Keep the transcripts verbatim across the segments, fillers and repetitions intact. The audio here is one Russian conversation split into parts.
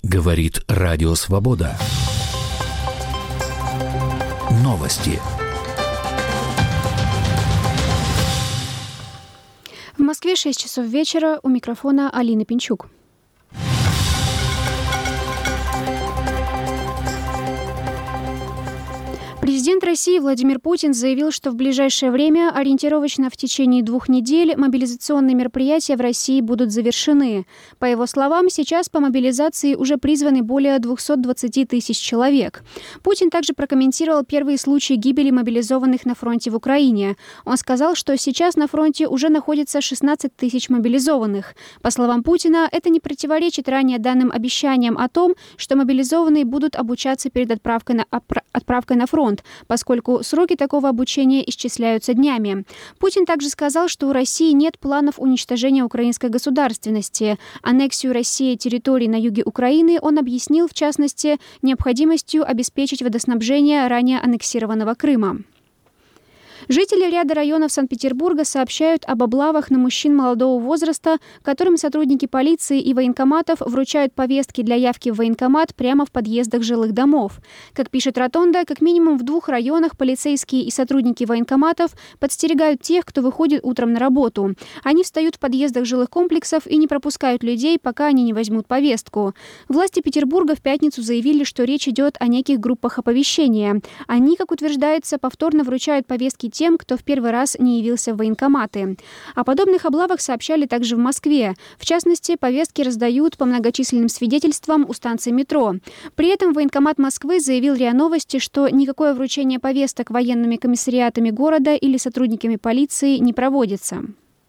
Говорит Радио Свобода. Новости. В Москве шесть часов вечера. У микрофона Алина Пинчук. Президент России Владимир Путин заявил, что в ближайшее время, ориентировочно в течение двух недель, мобилизационные мероприятия в России будут завершены. По его словам, сейчас по мобилизации уже призваны более двести двадцать тысяч человек. Путин также прокомментировал первые случаи гибели мобилизованных на фронте в Украине. Он сказал, что сейчас на фронте уже находится шестнадцать тысяч мобилизованных. По словам Путина, это не противоречит ранее данным обещаниям о том, что мобилизованные будут обучаться перед отправкой на, отправкой на фронт, поскольку сроки такого обучения исчисляются днями. Путин также сказал, что у России нет планов уничтожения украинской государственности. Аннексию России территорий на юге Украины он объяснил, в частности, необходимостью обеспечить водоснабжение ранее аннексированного Крыма. Жители ряда районов Санкт-Петербурга сообщают об облавах на мужчин молодого возраста, которым сотрудники полиции и военкоматов вручают повестки для явки в военкомат прямо в подъездах жилых домов. Как пишет Ротонда, как минимум в двух районах полицейские и сотрудники военкоматов подстерегают тех, кто выходит утром на работу. Они встают в подъездах жилых комплексов и не пропускают людей, пока они не возьмут повестку. Власти Петербурга в пятницу заявили, что речь идет о неких группах оповещения. Они, как утверждается, повторно вручают повестки тем, кто в первый раз не явился в военкоматы. О подобных облавах сообщали также в Москве. В частности, повестки раздают по многочисленным свидетельствам у станции метро. При этом военкомат Москвы заявил РИА Новости, что никакое вручение повесток военными комиссариатами города или сотрудниками полиции не проводится.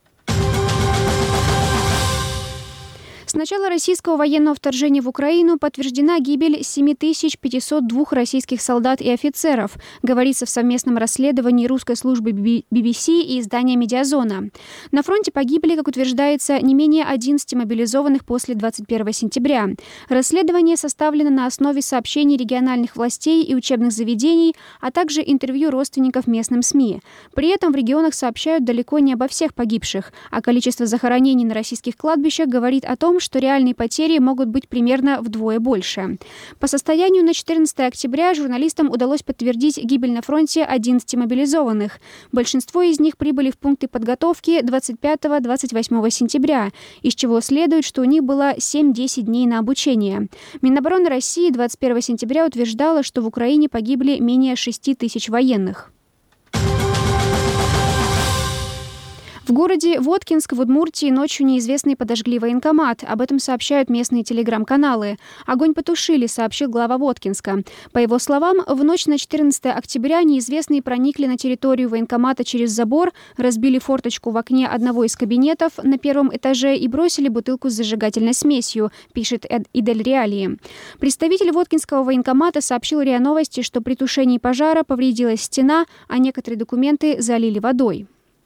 С начала российского военного вторжения в Украину подтверждена гибель семь тысяч пятьсот два российских солдат и офицеров, говорится в совместном расследовании русской службы би би си и издания «Медиазона». На фронте погибли, как утверждается, не менее одиннадцати мобилизованных после двадцать первого сентября. Расследование составлено на основе сообщений региональных властей и учебных заведений, а также интервью родственников местным СМИ. При этом в регионах сообщают далеко не обо всех погибших, а количество захоронений на российских кладбищах говорит о том, что реальные потери могут быть примерно вдвое больше. По состоянию на четырнадцатое октября журналистам удалось подтвердить гибель на фронте одиннадцати мобилизованных. Большинство из них прибыли в пункты подготовки двадцать пятого — двадцать восьмого сентября, из чего следует, что у них было семь-десять дней на обучение. Минобороны России двадцать первого сентября утверждала, что в Украине погибли менее шести тысяч военных. В городе Воткинск в Удмуртии ночью неизвестные подожгли военкомат. Об этом сообщают местные телеграм-каналы. Огонь потушили, сообщил глава Воткинска. По его словам, в ночь на четырнадцатое октября неизвестные проникли на территорию военкомата через забор, разбили форточку в окне одного из кабинетов на первом этаже и бросили бутылку с зажигательной смесью, пишет Идель Реалии. Представитель Воткинского военкомата сообщил РИА Новости, что при тушении пожара повредилась стена, а некоторые документы залили водой.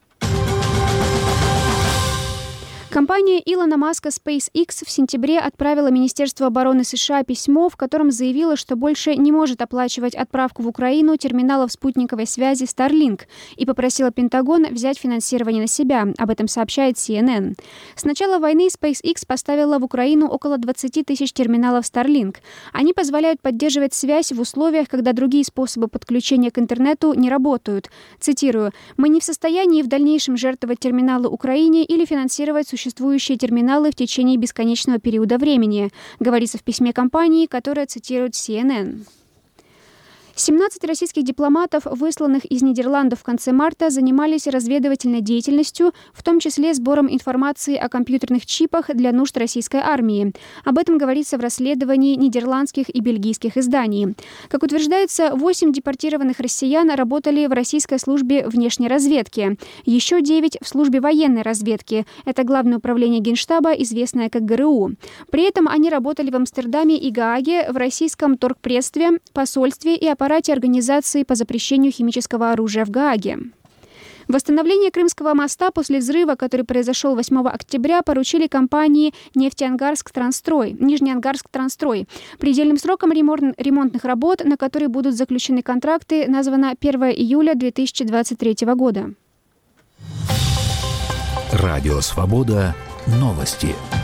Компания Илона Маска SpaceX в сентябре отправила Министерству обороны США письмо, в котором заявила, что больше не может оплачивать отправку в Украину терминалов спутниковой связи Starlink и попросила Пентагон взять финансирование на себя. Об этом сообщает си эн эн. С начала войны SpaceX поставила в Украину около двадцати тысяч терминалов Starlink. Они позволяют поддерживать связь в условиях, когда другие способы подключения к интернету не работают. Цитирую: «Мы не в состоянии в дальнейшем жертвовать терминалы Украине или финансировать существующие существующие терминалы в течение бесконечного периода времени», говорится в письме компании, которое цитирует си эн эн. семнадцать российских дипломатов, высланных из Нидерландов в конце марта, занимались разведывательной деятельностью, в том числе сбором информации о компьютерных чипах для нужд российской армии. Об этом говорится в расследовании нидерландских и бельгийских изданий. Как утверждается, восемь депортированных россиян работали в российской службе внешней разведки. Еще девять в службе военной разведки. Это Главное управление Генштаба, известное как гэ эр у. При этом они работали в Амстердаме и Гааге, в российском торгпредстве, посольстве и аппарате аппарате Организации по запрещению химического оружия в Гааге. Восстановление Крымского моста после взрыва, который произошел восьмого октября, поручили компании «Нефтеангарск-Трансстрой», «Нижнеангарск-Трансстрой». Предельным сроком ремонтных работ, на которые будут заключены контракты, названо первого июля две тысячи двадцать третьего года. Радио «Свобода». Новости.